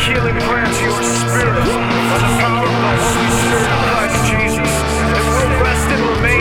healing grant to your spirit by the power of the Holy Spirit of Christ Jesus. It will rest and remain